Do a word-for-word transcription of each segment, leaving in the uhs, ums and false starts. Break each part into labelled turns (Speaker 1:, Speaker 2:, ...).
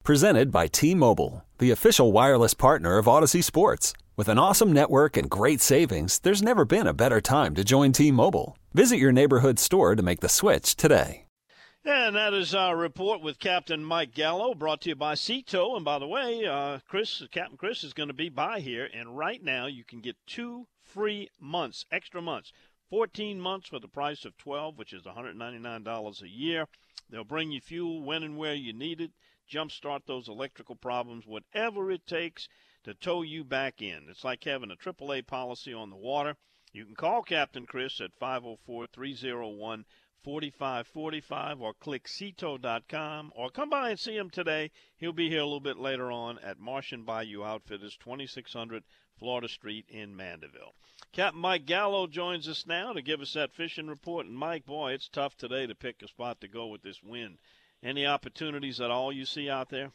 Speaker 1: Presented by T-Mobile, the official wireless partner of Odyssey Sports. With an awesome network and great savings, there's never been a better time to join T-Mobile. Visit your neighborhood store to make the switch today.
Speaker 2: And that is our report with Captain Mike Gallo, brought to you by Cito. And by the way, uh, Chris, Captain Chris is going to be by here. And right now you can get two free months, extra months, fourteen months for the price of twelve, which is one hundred ninety-nine dollars a year. They'll bring you fuel when and where you need it, jumpstart those electrical problems, whatever it takes to tow you back in. It's like having a triple A policy on the water. You can call Captain Chris at five oh four, three oh one, four five four five or click Cito dot com or come by and see him today. He'll be here a little bit later on at Martian Bayou Outfitters, twenty-six hundred Florida Street in Mandeville. Captain Mike Gallo joins us now to give us that fishing report. And, Mike, boy, it's tough today to pick a spot to go with this wind. Any opportunities at all you see out there?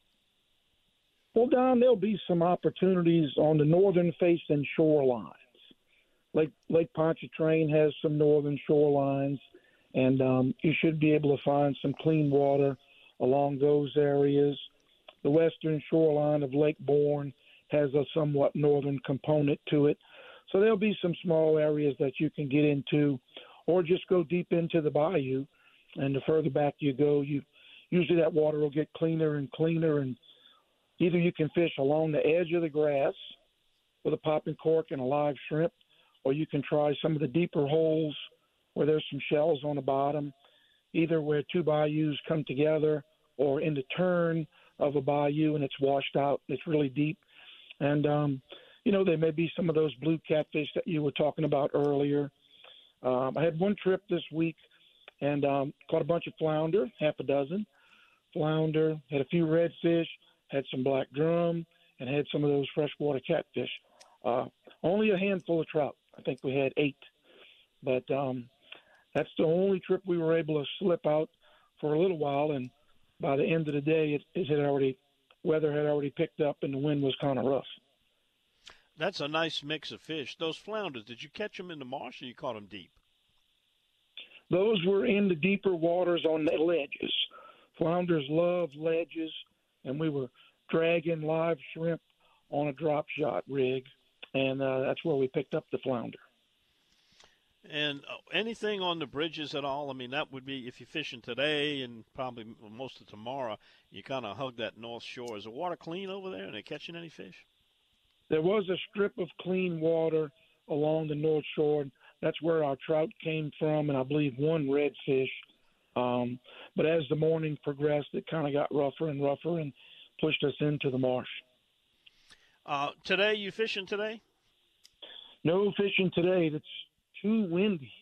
Speaker 3: Well, Don, there'll be some opportunities on the northern-facing shorelines. Lake Lake Pontchartrain has some northern shorelines, and um, you should be able to find some clean water along those areas. The western shoreline of Lake Bourne has a somewhat northern component to it. So there'll be some small areas that you can get into, or just go deep into the bayou. And the further back you go, you usually that water will get cleaner and cleaner. And either you can fish along the edge of the grass with a popping cork and a live shrimp, or you can try some of the deeper holes where there's some shells on the bottom, either where two bayous come together or in the turn of a bayou and it's washed out. It's really deep. And, um, you know, there may be some of those blue catfish that you were talking about earlier. Um, I had one trip this week and um, caught a bunch of flounder, half a dozen. Flounder, had a few redfish, had some black drum, and had some of those freshwater catfish. Uh, only a handful of trout. I think we had eight. But um, that's the only trip we were able to slip out for a little while, and by the end of the day, it, it had already weather had already picked up, and the wind was kind of rough.
Speaker 2: That's a nice mix of fish. Those flounders, did you catch them in the marsh or you caught them deep?
Speaker 3: Those were in the deeper waters on the ledges. Flounders love ledges, and we were dragging live shrimp on a drop shot rig, and uh, that's where we picked up the flounder.
Speaker 2: And uh, anything on the bridges at all? I mean, that would be if you're fishing today and probably most of tomorrow, you kind of hug that north shore. Is the water clean over there? Are they catching any fish?
Speaker 3: There was a strip of clean water along the north shore. That's where our trout came from, and I believe one redfish. Um, but as the morning progressed, it kind of got rougher and rougher and pushed us into the marsh.
Speaker 2: Uh, today, you fishing today?
Speaker 3: No fishing today. It's too windy.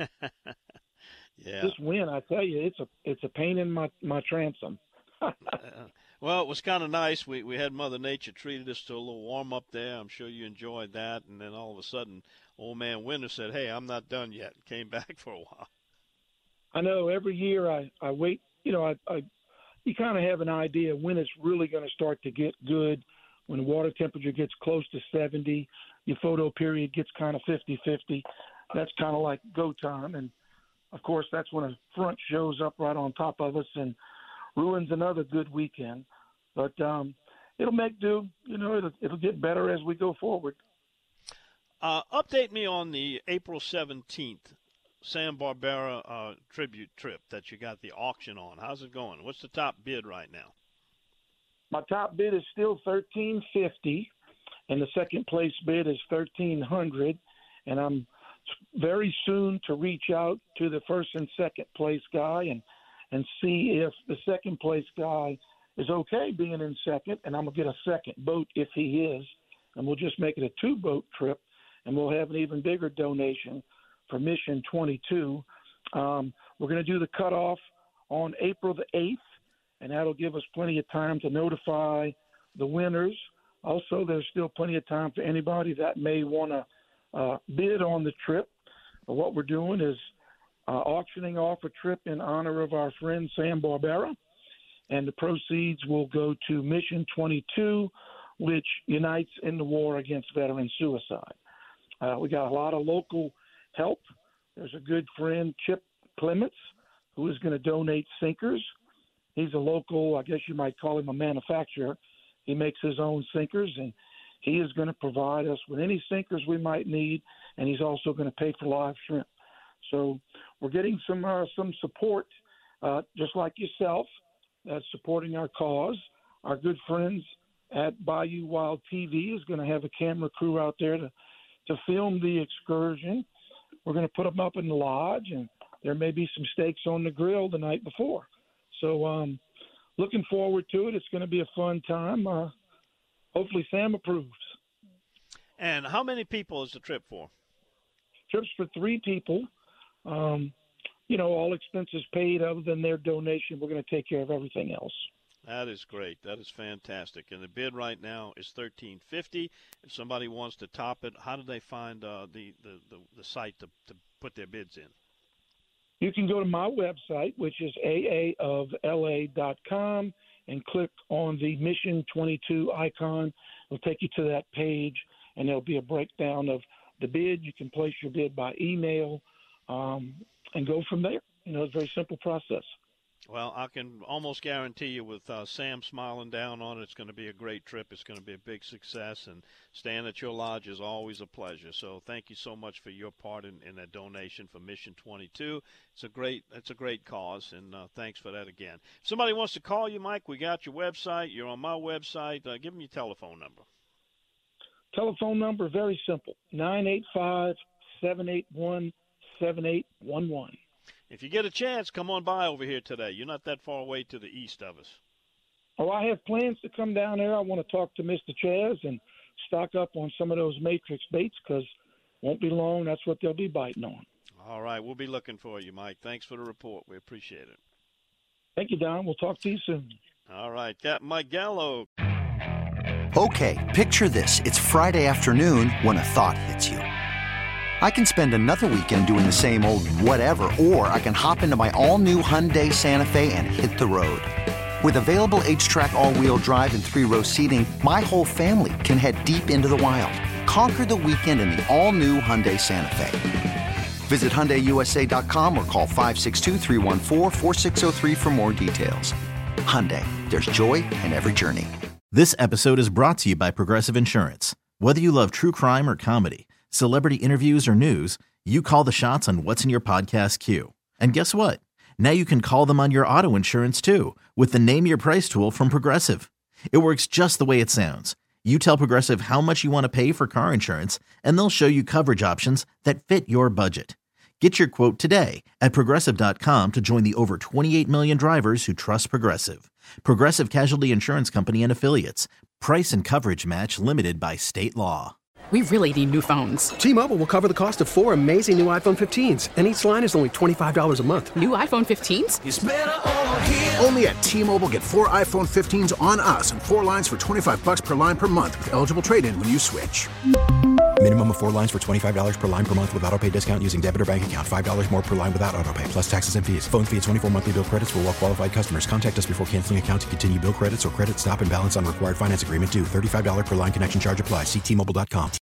Speaker 2: Yeah.
Speaker 3: This wind, I tell you, it's a it's a pain in my, my transom.
Speaker 2: uh, well, it was kind of nice. We we had Mother Nature treated us to a little warm up there. I'm sure you enjoyed that. And then all of a sudden, old man Winter said, "Hey, I'm not done yet." Came back for a while.
Speaker 3: I know every year I, I wait, you know, I, I you kind of have an idea when it's really going to start to get good. When the water temperature gets close to seventy, your photo period gets kind of fifty-fifty. That's kind of like go time. And, of course, that's when a front shows up right on top of us and ruins another good weekend. But um, it'll make do. You know, it'll, it'll get better as we go forward.
Speaker 2: Uh, update me on the April seventeenth Sam Barbera uh, tribute trip that you got the auction on. How's it going? What's the top bid right now?
Speaker 3: My top bid is still thirteen fifty, and the second place bid is thirteen hundred. And I'm very soon to reach out to the first and second place guy and and see if the second place guy is okay being in second, and I'm gonna get a second boat if he is, and we'll just make it a two boat trip, and we'll have an even bigger donation for Mission twenty-two. Um, we're going to do the cutoff on April the eighth, and that'll give us plenty of time to notify the winners. Also, there's still plenty of time for anybody that may want to uh, bid on the trip. But what we're doing is uh, auctioning off a trip in honor of our friend Sam Barbera, and the proceeds will go to Mission twenty-two, which unites in the war against veteran suicide. Uh, we got a lot of local help. There's a good friend, Chip Clements, who is going to donate sinkers. he's a local, I guess you might call him a manufacturer. He makes his own sinkers, and he is going to provide us with any sinkers we might need, and he's also going to pay for live shrimp. So we're getting some uh, some support, uh, just like yourself, that's supporting our cause. Our good friends at Bayou Wild T V is going to have a camera crew out there to, to film the excursion. We're going to put them up in the lodge, and there may be some steaks on the grill the night before. So um, looking forward to it. It's going to be a fun time. Uh, hopefully Sam approves.
Speaker 2: And how many people is the trip for?
Speaker 3: Trips for three people. Um, you know, all expenses paid other than their donation. We're going to take care of everything else.
Speaker 2: That is great. That is fantastic. And the bid right now is thirteen fifty. If somebody wants to top it, how do they find uh, the, the, the, the site to, to put their bids in?
Speaker 3: You can go to my website, which is a a of l a dot com, and click on the Mission twenty-two icon. It'll take you to that page, and there'll be a breakdown of the bid. You can place your bid by email um, and go from there. You know, it's a very simple process.
Speaker 2: Well, I can almost guarantee you with uh, Sam smiling down on it, it's going to be a great trip. It's going to be a big success, and staying at your lodge is always a pleasure. So thank you so much for your part in, in that donation for Mission twenty-two. It's a great it's a great cause, and uh, thanks for that again. If somebody wants to call you, Mike, we got your website. You're on my website. Uh, give them your telephone number.
Speaker 3: Telephone number, very simple, nine eight five, seven eight one, seven eight one one.
Speaker 2: If you get a chance, come on by over here today. You're not that far away to the east of us.
Speaker 3: Oh, I have plans to come down there. I want to talk to Mister Chaz and stock up on some of those Matrix baits because won't be long. That's what they'll be biting on.
Speaker 2: All right. We'll be looking for you, Mike. Thanks for the report. We appreciate it.
Speaker 3: Thank you, Don. We'll talk to you soon.
Speaker 2: All right. Captain Mike Gallo.
Speaker 4: Okay, picture this. It's Friday afternoon when a thought hits you. I can spend another weekend doing the same old whatever, or I can hop into my all-new Hyundai Santa Fe and hit the road. With available H-Track all-wheel drive and three-row seating, my whole family can head deep into the wild. Conquer the weekend in the all-new Hyundai Santa Fe. Visit Hyundai U S A dot com or call five six two, three one four, four six zero three for more details. Hyundai, there's joy in every journey.
Speaker 5: This episode is brought to you by Progressive Insurance. Whether you love true crime or comedy, celebrity interviews or news, you call the shots on what's in your podcast queue. And guess what? Now you can call them on your auto insurance too with the Name Your Price tool from Progressive. It works just the way it sounds. You tell Progressive how much you want to pay for car insurance, and they'll show you coverage options that fit your budget. Get your quote today at Progressive dot com to join the over twenty-eight million drivers who trust Progressive. Progressive Casualty Insurance Company and Affiliates. Price and coverage match limited by state law.
Speaker 6: We really need new phones.
Speaker 7: T-Mobile will cover the cost of four amazing new iPhone fifteens, and each line is only twenty-five dollars a month.
Speaker 6: New iPhone fifteens?
Speaker 8: It's better over here. Only at T-Mobile, get four iPhone fifteens on us and four lines for twenty-five bucks per line per month with eligible trade-in when you switch.
Speaker 9: Minimum of four lines for twenty-five dollars per line per month with autopay discount using debit or bank account. five dollars more per line without autopay, plus taxes and fees. Phone fee at twenty-four monthly bill credits for well-qualified customers. Contact us before canceling account to continue bill credits or credit stop and balance on required finance agreement due. thirty-five dollars per line connection charge applies. See T Mobile dot com.